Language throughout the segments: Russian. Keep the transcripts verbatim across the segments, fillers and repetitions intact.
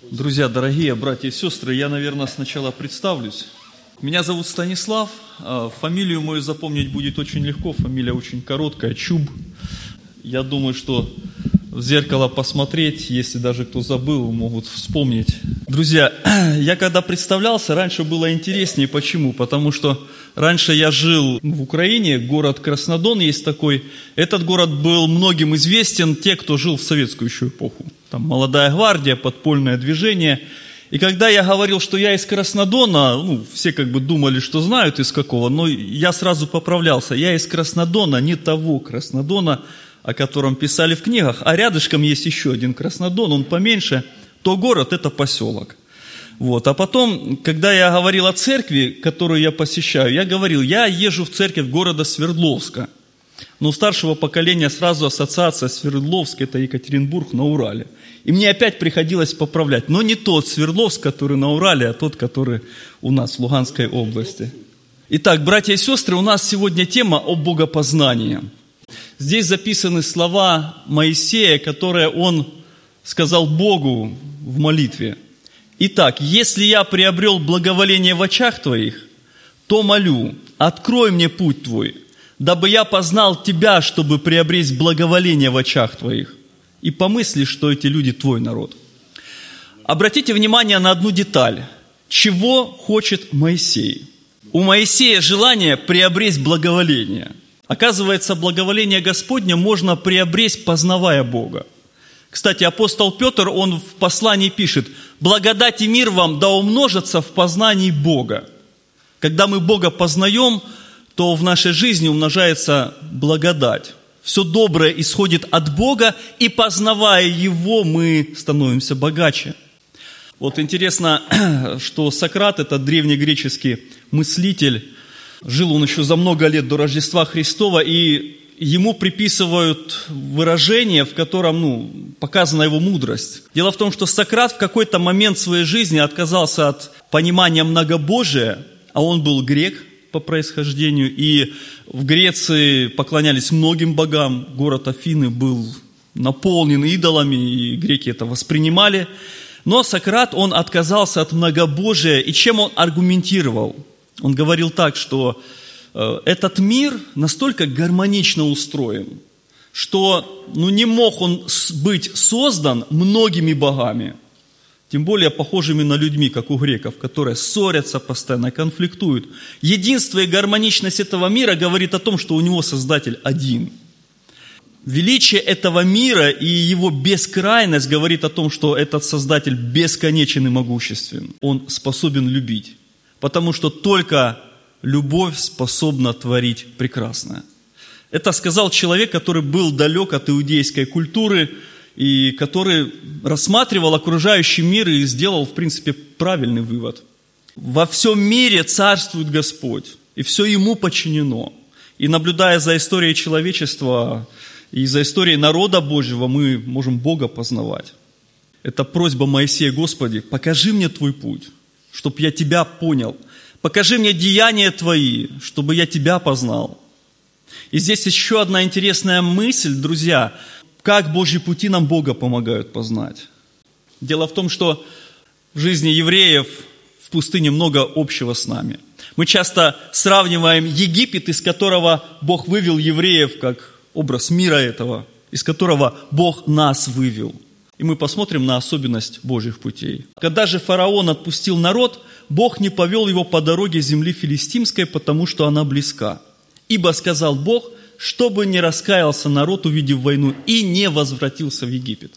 Друзья, дорогие братья и сестры, я, наверное, сначала представлюсь. Меня зовут Станислав, фамилию мою запомнить будет очень легко, фамилия очень короткая, Чуб. Я думаю, что в зеркало посмотреть, если даже кто забыл, могут вспомнить. Друзья, я когда представлялся, раньше было интереснее. Почему? Потому что раньше я жил в Украине, город Краснодон есть такой. Этот город был многим известен, те, кто жил в советскую еще эпоху. Там молодая гвардия, подпольное движение. И когда я говорил, что я из Краснодона, ну, все как бы думали, что знают из какого, но я сразу поправлялся. Я из Краснодона, не того Краснодона, о котором писали в книгах, а рядышком есть еще один Краснодон, он поменьше, то город – это поселок. Вот. А потом, когда я говорил о церкви, которую я посещаю, я говорил, я езжу в церковь города Свердловска. Но у старшего поколения сразу ассоциация Свердловск – это Екатеринбург на Урале. И мне опять приходилось поправлять, но не тот Свердловск, который на Урале, а тот, который у нас в Луганской области. Итак, братья и сестры, у нас сегодня тема о богопознании. Здесь записаны слова Моисея, которые он сказал Богу в молитве. «Итак, если я приобрел благоволение в очах твоих, то молю, открой мне путь твой, дабы я познал тебя, чтобы приобресть благоволение в очах твоих, и помысли, что эти люди твой народ». Обратите внимание на одну деталь. Чего хочет Моисей? У Моисея желание приобресть благоволение. Оказывается, благоволение Господне можно приобресть, познавая Бога. Кстати, апостол Петр, он в послании пишет: «Благодать и мир вам да умножатся в познании Бога». Когда мы Бога познаем, то в нашей жизни умножается благодать. Все доброе исходит от Бога, и познавая Его, мы становимся богаче. Вот интересно, что Сократ, это древнегреческий мыслитель, жил он еще за много лет до Рождества Христова, и ему приписывают выражение, в котором ну, показана его мудрость. Дело в том, что Сократ в какой-то момент своей жизни отказался от понимания многобожия, а он был грек по происхождению, и в Греции поклонялись многим богам. Город Афины был наполнен идолами, и греки это воспринимали. Но Сократ, он отказался от многобожия, и чем он аргументировал? Он говорил так, что э, этот мир настолько гармонично устроен, что ну, не мог он быть создан многими богами, тем более похожими на людьми, как у греков, которые ссорятся постоянно, конфликтуют. Единство и гармоничность этого мира говорит о том, что у него Создатель один. Величие этого мира и его бескрайность говорит о том, что этот Создатель бесконечен и могуществен. Он способен любить. Потому что только любовь способна творить прекрасное. Это сказал человек, который был далек от иудейской культуры и который рассматривал окружающий мир и сделал, в принципе, правильный вывод. Во всем мире царствует Господь, и все Ему подчинено. И наблюдая за историей человечества и за историей народа Божьего, мы можем Бога познавать. Это просьба Моисея: Господи, покажи мне Твой путь, чтобы я Тебя понял. Покажи мне деяния Твои, чтобы я Тебя познал. И здесь еще одна интересная мысль, друзья, как Божьи пути нам Бога помогают познать. Дело в том, что в жизни евреев в пустыне много общего с нами. Мы часто сравниваем Египет, из которого Бог вывел евреев, как образ мира этого, из которого Бог нас вывел. И мы посмотрим на особенность Божьих путей. Когда же фараон отпустил народ, Бог не повел его по дороге земли филистимской, потому что она близка. Ибо сказал Бог, чтобы не раскаялся народ, увидев войну, и не возвратился в Египет.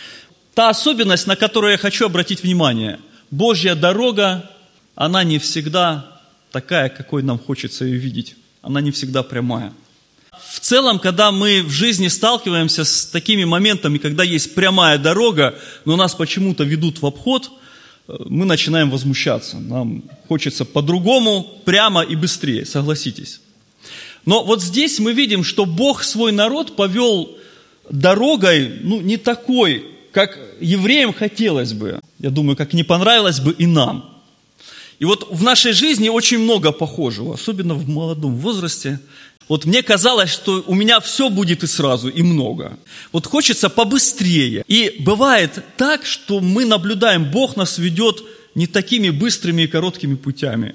Та особенность, на которую я хочу обратить внимание: Божья дорога, она не всегда такая, какой нам хочется ее видеть. Она не всегда прямая. В целом, когда мы в жизни сталкиваемся с такими моментами, когда есть прямая дорога, но нас почему-то ведут в обход, мы начинаем возмущаться. Нам хочется по-другому, прямо и быстрее, согласитесь. Но вот здесь мы видим, что Бог свой народ повел дорогой, ну, не такой, как евреям хотелось бы. Я думаю, как не понравилось бы и нам. И вот в нашей жизни очень много похожего, особенно в молодом возрасте. Вот мне казалось, что у меня все будет и сразу, и много. Вот хочется побыстрее. И бывает так, что мы наблюдаем, Бог нас ведет не такими быстрыми и короткими путями.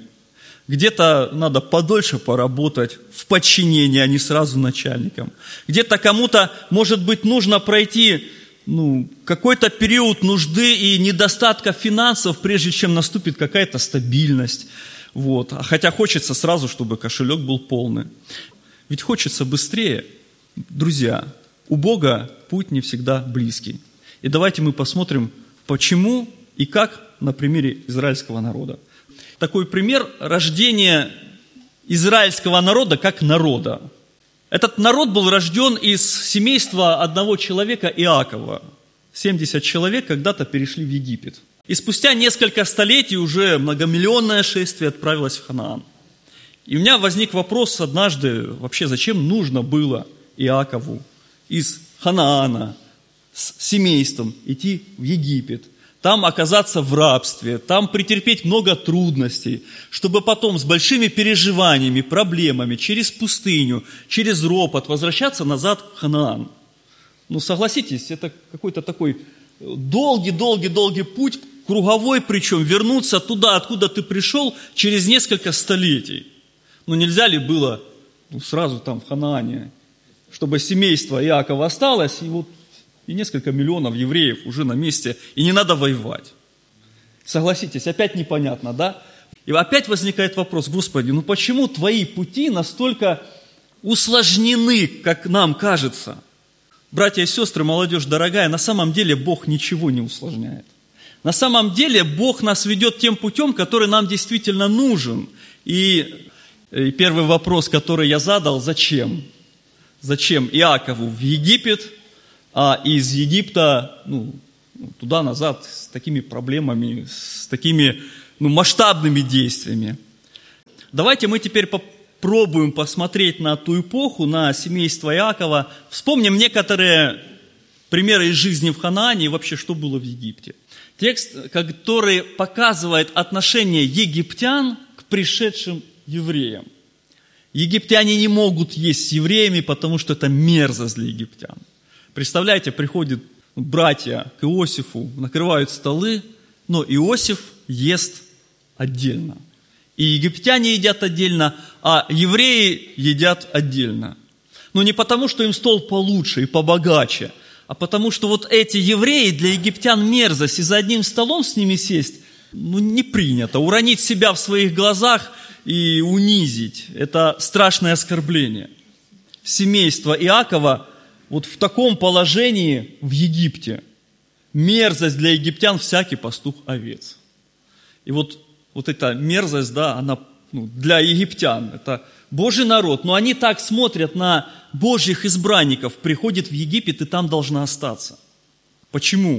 Где-то надо подольше поработать в подчинении, а не сразу начальником. Где-то кому-то, может быть, нужно пройти ну, какой-то период нужды и недостатка финансов, прежде чем наступит какая-то стабильность. Вот. Хотя хочется сразу, чтобы кошелек был полный. Ведь хочется быстрее. Друзья, у Бога путь не всегда близкий. И давайте мы посмотрим, почему и как на примере израильского народа. Такой пример рождения израильского народа как народа. Этот народ был рожден из семейства одного человека Иакова. семьдесят человек когда-то перешли в Египет. И спустя несколько столетий уже многомиллионное шествие отправилось в Ханаан. И у меня возник вопрос однажды, вообще зачем нужно было Иакову из Ханаана с семейством идти в Египет, там оказаться в рабстве, там претерпеть много трудностей, чтобы потом с большими переживаниями, проблемами, через пустыню, через ропот возвращаться назад в Ханаан. Ну, согласитесь, это какой-то такой долгий-долгий-долгий путь, круговой причем, вернуться туда, откуда ты пришел, через несколько столетий. Ну, нельзя ли было ну, сразу там в Ханаане, чтобы семейство Иакова осталось, и вот и несколько миллионов евреев уже на месте, и не надо воевать. Согласитесь, опять непонятно, да? И опять возникает вопрос, Господи, ну почему Твои пути настолько усложнены, как нам кажется? Братья и сестры, молодежь дорогая, на самом деле Бог ничего не усложняет. На самом деле Бог нас ведет тем путем, который нам действительно нужен. И, и первый вопрос, который я задал, зачем? Зачем Иакову в Египет, а из Египта ну, туда-назад с такими проблемами, с такими ну, масштабными действиями? Давайте мы теперь попробуем посмотреть на ту эпоху, на семейство Иакова. Вспомним некоторые примеры из жизни в Ханаане и вообще, что было в Египте. Текст, который показывает отношение египтян к пришедшим евреям. Египтяне не могут есть с евреями, потому что это мерзость для египтян. Представляете, приходят братья к Иосифу, накрывают столы, но Иосиф ест отдельно. И египтяне едят отдельно, а евреи едят отдельно. Но не потому, что им стол получше и побогаче, а потому что вот эти евреи для египтян мерзость, и за одним столом с ними сесть ну, не принято. Уронить себя в своих глазах и унизить – это страшное оскорбление. Семейство Иакова вот в таком положении в Египте. Мерзость для египтян всякий пастух овец. И вот, вот эта мерзость, да, она ну, для египтян, это Божий народ, но они так смотрят на Божьих избранников, приходят в Египет и там должны остаться. Почему?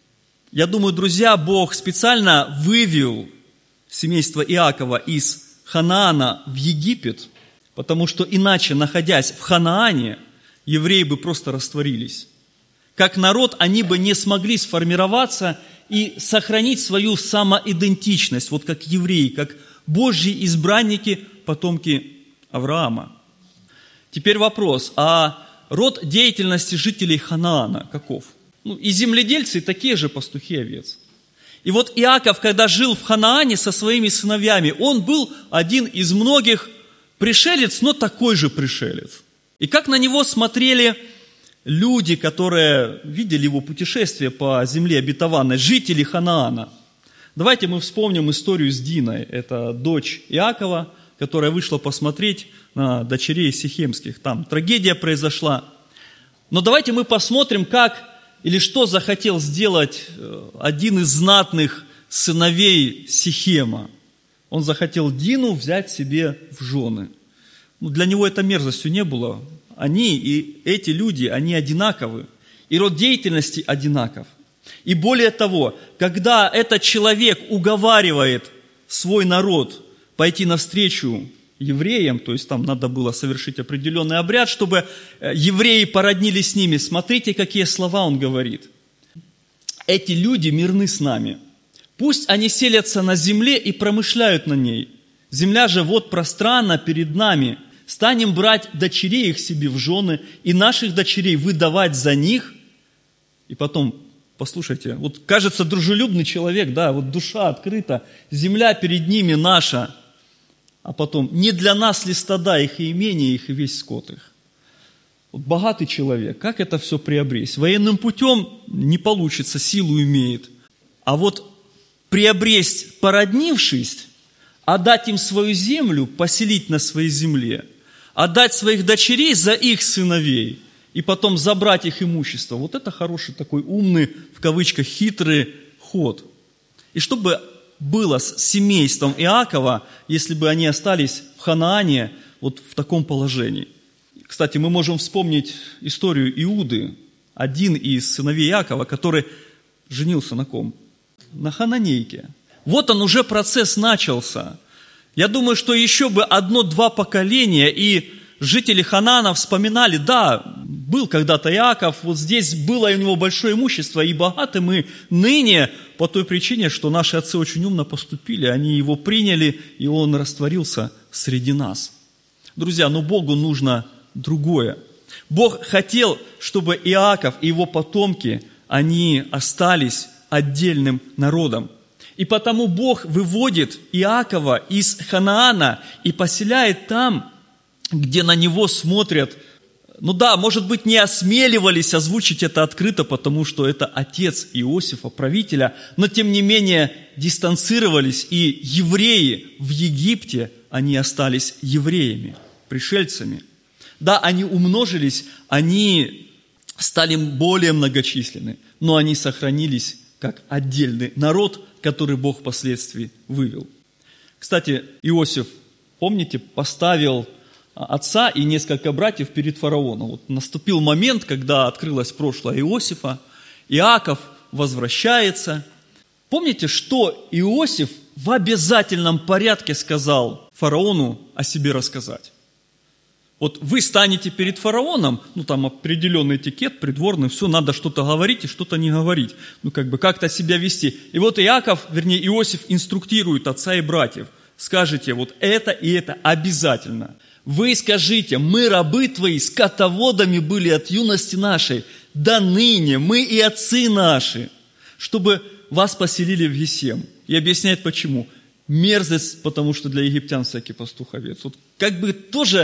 Я думаю, друзья, Бог специально вывел семейство Иакова из Ханаана в Египет, потому что иначе, находясь в Ханаане, евреи бы просто растворились. Как народ они бы не смогли сформироваться и сохранить свою самоидентичность, вот как евреи, как Божьи избранники, потомки Авраама. Теперь вопрос, а род деятельности жителей Ханаана каков? Ну, и земледельцы, и такие же пастухи овец. И вот Иаков, когда жил в Ханаане со своими сыновьями, он был один из многих пришелец, но такой же пришелец. И как на него смотрели люди, которые видели его путешествие по земле обетованной, жители Ханаана. Давайте мы вспомним историю с Диной. Это дочь Иакова, которая вышла посмотреть на дочерей сихемских. Там трагедия произошла. Но давайте мы посмотрим, как или что захотел сделать один из знатных сыновей Сихема. Он захотел Дину взять себе в жены. Ну, для него это мерзостью не было. Они и эти люди, они одинаковы. И род деятельности одинаков. И более того, когда этот человек уговаривает свой народ пойти навстречу евреям, то есть там надо было совершить определенный обряд, чтобы евреи породнились с ними, смотрите, какие слова он говорит. Эти люди мирны с нами. Пусть они селятся на земле и промышляют на ней. Земля же вот пространна перед нами. станем брать дочерей их себе в жены и наших дочерей выдавать за них. И потом, послушайте, вот кажется дружелюбный человек, да, вот душа открыта, земля перед ними наша. А потом, не для нас ли стада их и имения их и весь скот их? Вот богатый человек, как это все приобрести? Военным путем не получится, силу имеет. А вот приобрести, породнившись, отдать им свою землю, поселить на своей земле, отдать своих дочерей за их сыновей и потом забрать их имущество. Вот это хороший такой умный, в кавычках, хитрый ход. И чтобы было с семейством Иакова, если бы они остались в Ханаане вот в таком положении. Кстати, мы можем вспомнить историю Иуды, один из сыновей Иакова, который женился на ком? На хананейке. Вот он уже процесс начался. Я думаю, что еще бы одно-два поколения, и жители Ханаана вспоминали, да, был когда-то Иаков, вот здесь было у него большое имущество, и богаты мы ныне по той причине, что наши отцы очень умно поступили, они его приняли, и он растворился среди нас. Друзья, но Богу нужно другое. Бог хотел, чтобы Иаков и его потомки, они остались отдельным народом. И потому Бог выводит Иакова из Ханаана и поселяет там, где на него смотрят. Ну да, может быть, не осмеливались озвучить это открыто, потому что это отец Иосифа, правителя, но тем не менее дистанцировались, и евреи в Египте, они остались евреями, пришельцами. Да, они умножились, они стали более многочисленны, но они сохранились как отдельный народ, который Бог впоследствии вывел. Кстати, Иосиф, помните, поставил отца и несколько братьев перед фараоном. Вот наступил момент, когда открылось прошлое Иосифа, Иаков возвращается. Помните, что Иосиф в обязательном порядке сказал фараону о себе рассказать? Вот вы станете перед фараоном, ну там определенный этикет, придворный, все, надо что-то говорить и что-то не говорить. Ну как бы как-то себя вести. И вот Иаков, вернее Иосиф инструктирует отца и братьев. Скажите вот это и это обязательно. Вы скажите, мы рабы твои, скотоводами были от юности нашей, до ныне мы и отцы наши, чтобы вас поселили в Гесем. И объясняет почему. Мерзость, потому что для египтян всякий пастух овец. Вот как бы тоже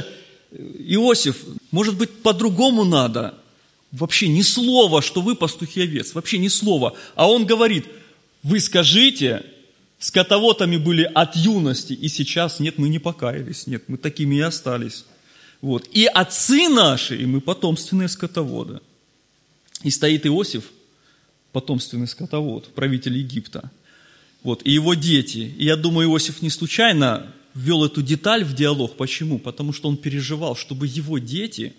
Иосиф, может быть, по-другому надо. Вообще ни слова, что вы пастухи овец. Вообще ни слова. А он говорит, вы скажите, скотоводами были от юности, и сейчас нет, мы не покаялись, нет, мы такими и остались. Вот. И отцы наши, и мы потомственные скотоводы. И стоит Иосиф, потомственный скотовод, правитель Египта. Вот. И его дети. И я думаю, Иосиф не случайно ввел эту деталь в диалог. Почему? Потому что он переживал, чтобы его дети,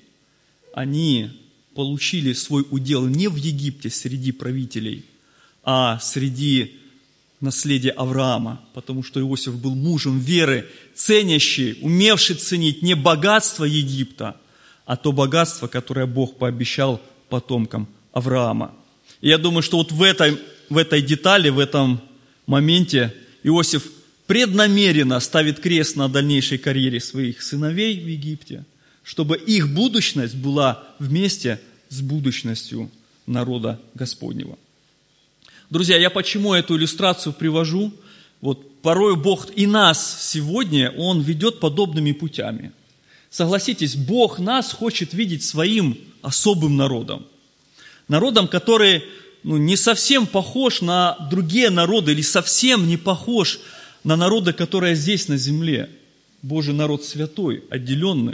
они получили свой удел не в Египте среди правителей, а среди наследия Авраама. Потому что Иосиф был мужем веры, ценящий, умевший ценить не богатство Египта, а то богатство, которое Бог пообещал потомкам Авраама. И я думаю, что вот в этой, в этой детали, в этом моменте Иосиф преднамеренно ставит крест на дальнейшей карьере своих сыновей в Египте, чтобы их будущность была вместе с будущностью народа Господнего. Друзья, я почему эту иллюстрацию привожу? Вот порой Бог и нас сегодня, Он ведет подобными путями. Согласитесь, Бог нас хочет видеть своим особым народом. Народом, который ну, не совсем похож на другие народы или совсем не похож на народы, которые здесь на земле. Божий народ святой, отделенный.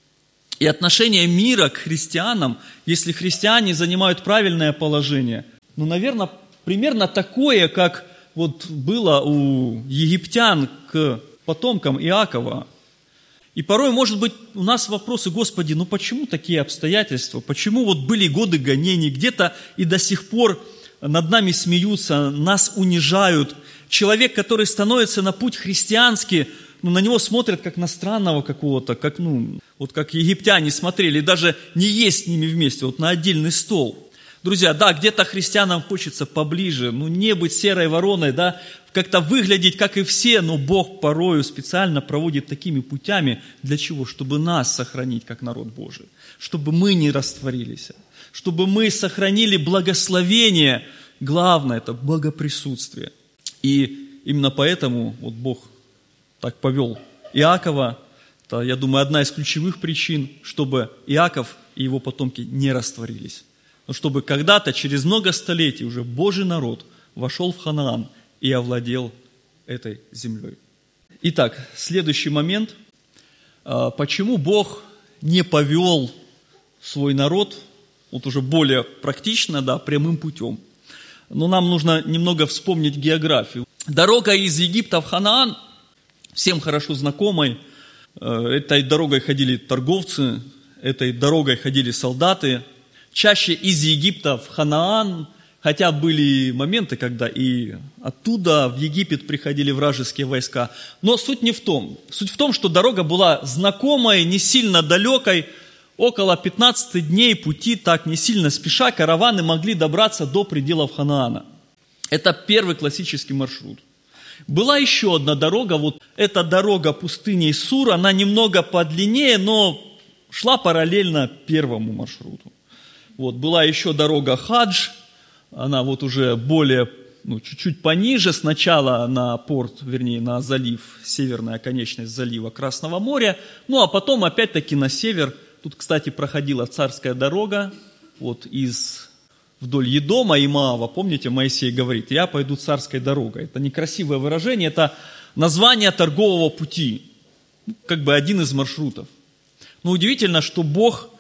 И отношение мира к христианам, если христиане занимают правильное положение, ну, наверное, примерно такое, как вот было у египтян к потомкам Иакова. И порой, может быть, у нас вопросы, Господи, ну почему такие обстоятельства? Почему вот были годы гонений, где-то и до сих пор над нами смеются, нас унижают? Человек, который становится на путь христианский, ну, на него смотрят как на странного какого-то, как, ну, вот как египтяне смотрели, даже не есть с ними вместе, вот на отдельный стол. Друзья, да, где-то христианам хочется поближе, ну, не быть серой вороной, да, как-то выглядеть, как и все, но Бог порою специально проводит такими путями. Для чего? Чтобы нас сохранить, как народ Божий. Чтобы мы не растворились. Чтобы мы сохранили благословение. Главное – это богоприсутствие. И именно поэтому вот Бог так повел Иакова. Это, я думаю, одна из ключевых причин, чтобы Иаков и его потомки не растворились. Но чтобы когда-то, через много столетий, уже Божий народ вошел в Ханаан и овладел этой землей. Итак, следующий момент. Почему Бог не повел свой народ, вот уже более практично, да, прямым путем? Но нам нужно немного вспомнить географию. Дорога из Египта в Ханаан, всем хорошо знакомой. Этой дорогой ходили торговцы, этой дорогой ходили солдаты. Чаще из Египта в Ханаан, хотя были моменты, когда и оттуда в Египет приходили вражеские войска. Но суть не в том. Суть в том, что дорога была знакомой, не сильно далекой. Около пятнадцати дней пути, так не сильно спеша, караваны могли добраться до пределов Ханаана. Это первый классический маршрут. Была еще одна дорога, вот эта дорога пустыней Сур, она немного подлиннее, но шла параллельно первому маршруту. Вот, была еще дорога Хадж, она вот уже более, ну, чуть-чуть пониже, сначала на порт, вернее, на залив, северная оконечность залива Красного моря, ну, а потом опять-таки на север. Тут, кстати, проходила царская дорога, вот из вдоль Едома и Моава. Помните, Моисей говорит: я пойду царской дорогой. Это некрасивое выражение, это название торгового пути, как бы один из маршрутов. Но удивительно, что Бог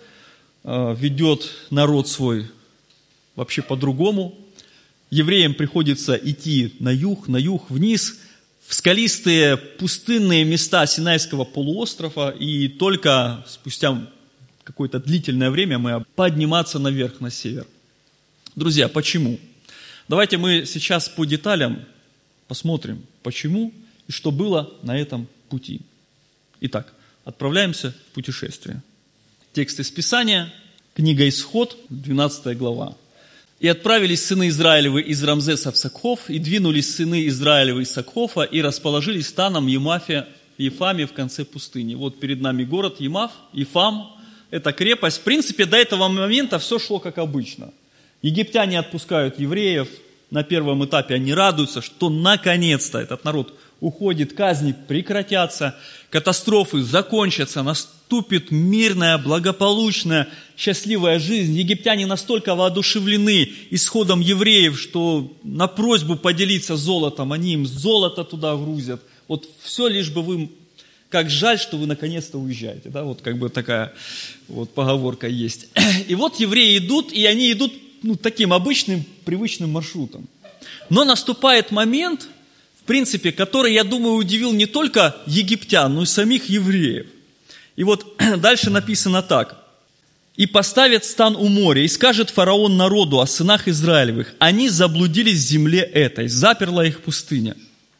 ведет народ свой вообще по-другому. Евреям приходится идти на юг, на юг, вниз, в скалистые пустынные места Синайского полуострова, и только спустя какое-то длительное время мы подниматься наверх, на север. Друзья, почему? Давайте мы сейчас по деталям посмотрим, почему и что было на этом пути. Итак, отправляемся в путешествие. Текст из Писания, книга Исход, двенадцатая глава. «И отправились сыны Израилевы из Рамзеса в Сакхов, и двинулись сыны Израилевы из Сакхофа, и расположились станом Емафе, Ефаме в конце пустыни». Вот перед нами город Емаф, Ефам, это крепость. В принципе, до этого момента все шло как обычно. Египтяне отпускают евреев, на первом этапе они радуются, что наконец-то этот народ уходит, казни прекратятся, катастрофы закончатся, наступит мирная, благополучная, счастливая жизнь. Египтяне настолько воодушевлены исходом евреев, что на просьбу поделиться золотом, они им золото туда грузят. Вот все лишь бы вы, как жаль, что вы наконец-то уезжаете. Да? Вот как бы такая вот поговорка есть. И вот евреи идут, и они идут ну, таким обычным, привычным маршрутом. Но наступает момент, в принципе, который, я думаю, удивил не только египтян, но и самих евреев. И вот дальше написано так. «И поставит стан у моря, и скажет фараон народу о сынах Израилевых, они заблудились в земле этой, заперла их пустыня».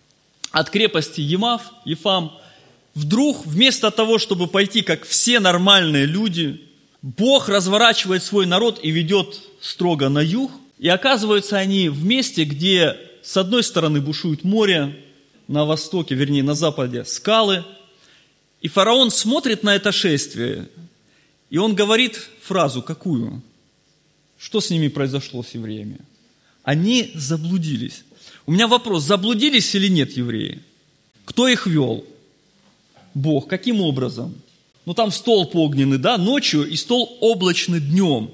От крепости Емаф, Ефам, вдруг вместо того, чтобы пойти, как все нормальные люди, Бог разворачивает свой народ и ведет строго на юг. И оказываются они в месте, где с одной стороны бушует море, на востоке, вернее на западе скалы. И фараон смотрит на это шествие, и он говорит фразу какую? Что с ними произошло, с евреями? Они заблудились. У меня вопрос, заблудились или нет евреи? Кто их вел? Бог. Каким образом? Ну там столб огненный, да, ночью и столб облачный днем.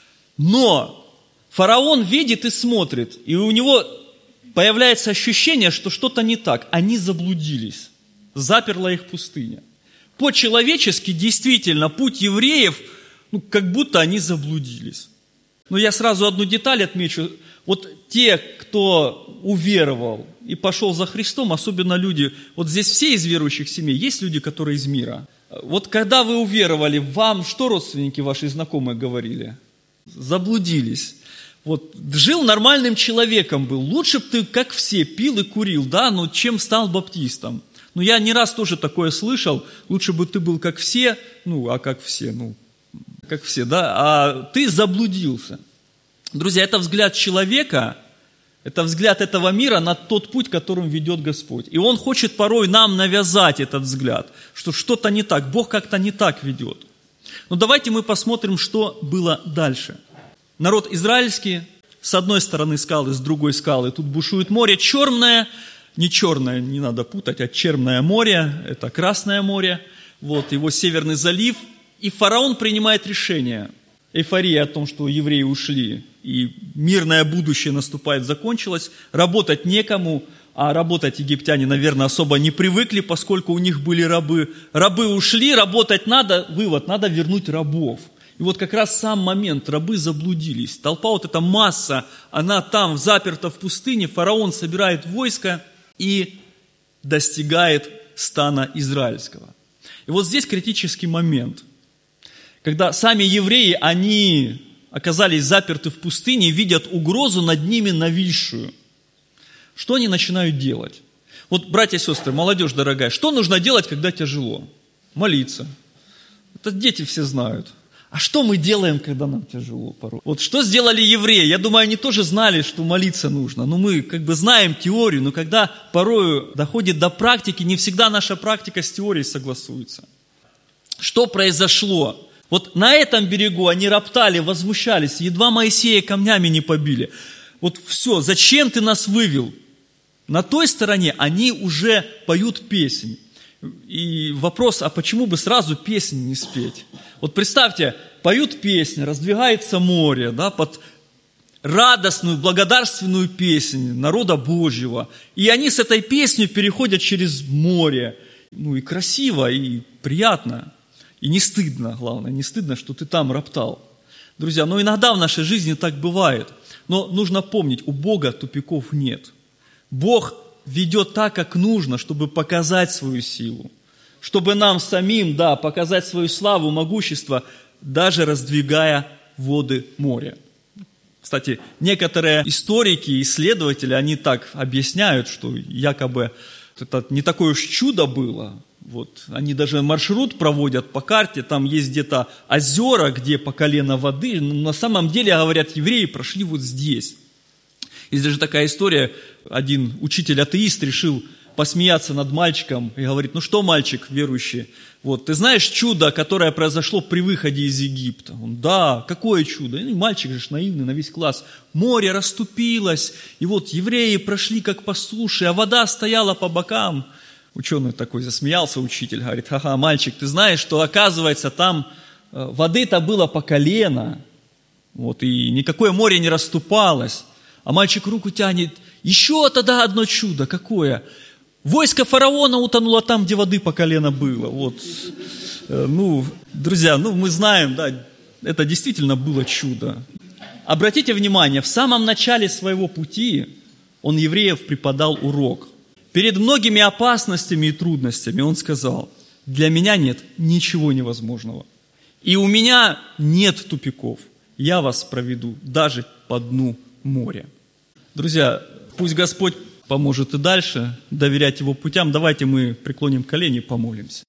Но фараон видит и смотрит, и у него появляется ощущение, что что-то не так. Они заблудились. Заперла их пустыня. По-человечески, действительно, путь евреев, ну, как будто они заблудились. Но я сразу одну деталь отмечу. Вот те, кто уверовал и пошел за Христом, особенно люди, вот здесь все из верующих семей, есть люди, которые из мира. Вот когда вы уверовали, вам что родственники ваши знакомые говорили? Заблудились. Вот, жил нормальным человеком был. Лучше бы ты, как все, пил и курил, да, но чем стал баптистом. Ну, я не раз тоже такое слышал. Лучше бы ты был как все, ну, а как все, ну, как все, да, а ты заблудился. Друзья, это взгляд человека, Это взгляд этого мира на тот путь, которым ведет Господь. И Он хочет порой нам навязать этот взгляд, что что-то не так, Бог как-то не так ведет. Но давайте мы посмотрим, что было дальше. Народ израильский, с одной стороны скалы, с другой скалы, тут бушует море черное, не черное, не надо путать, а Черное море, это Красное море, вот его Северный залив, и фараон принимает решение. Эйфория о том, что евреи ушли, и мирное будущее наступает, закончилось, работать некому, а работать египтяне, наверное, особо не привыкли, поскольку у них были рабы. Рабы ушли, работать надо, вывод, надо вернуть рабов. И вот как раз сам момент, рабы заблудились. Толпа, вот эта масса, она там заперта в пустыне, фараон собирает войско и достигает стана израильского. И вот здесь критический момент, когда сами евреи, они оказались заперты в пустыне, видят угрозу над ними нависшую. Что они начинают делать? Вот, братья и сестры, молодежь дорогая, что нужно делать, когда тяжело? Молиться. Это дети все знают. А что мы делаем, когда нам тяжело порой? Вот что сделали евреи? Я думаю, они тоже знали, что молиться нужно. Но мы как бы знаем теорию, но когда порою доходит до практики, не всегда наша практика с теорией согласуется. Что произошло? Вот на этом берегу они роптали, возмущались, едва Моисея камнями не побили. Вот все, зачем ты нас вывел? На той стороне они уже поют песнь. И вопрос, а почему бы сразу песнь не спеть? Вот представьте, поют песнь, раздвигается море, да, под радостную, благодарственную песнь народа Божьего. И они с этой песней переходят через море. Ну и красиво, и приятно. И не стыдно, главное, не стыдно, что ты там роптал. Друзья, но иногда в нашей жизни так бывает. Но нужно помнить, у Бога тупиков нет. Бог ведет так, как нужно, чтобы показать свою силу. Чтобы нам самим, да, показать свою славу, могущество, даже раздвигая воды моря. Кстати, некоторые историки, исследователи, они так объясняют, что якобы это не такое уж чудо было. Вот, они даже маршрут проводят по карте, там есть где-то озера, где по колено воды, но на самом деле, говорят, евреи прошли вот здесь. Есть даже такая история, один учитель-атеист решил посмеяться над мальчиком и говорит: ну что, мальчик верующий, вот, ты знаешь чудо, которое произошло при выходе из Египта? Он: да, какое чудо? И мальчик же наивный на весь класс. Море расступилось, и вот евреи прошли как по суше, а вода стояла по бокам. Ученый такой засмеялся, учитель, говорит: ха-ха, мальчик, ты знаешь, что оказывается там воды-то было по колено, вот, и никакое море не расступалось. А мальчик руку тянет: еще тогда одно чудо, какое? Войско фараона утонуло там, где воды по колено было. Вот. Ну, друзья, ну мы знаем, да, это действительно было чудо. Обратите внимание, в самом начале своего пути он евреев преподал урок. Перед многими опасностями и трудностями он сказал: для меня нет ничего невозможного. И у меня нет тупиков. Я вас проведу даже по дну моря. Друзья, пусть Господь поможет и дальше доверять Его путям. Давайте мы преклоним колени и помолимся.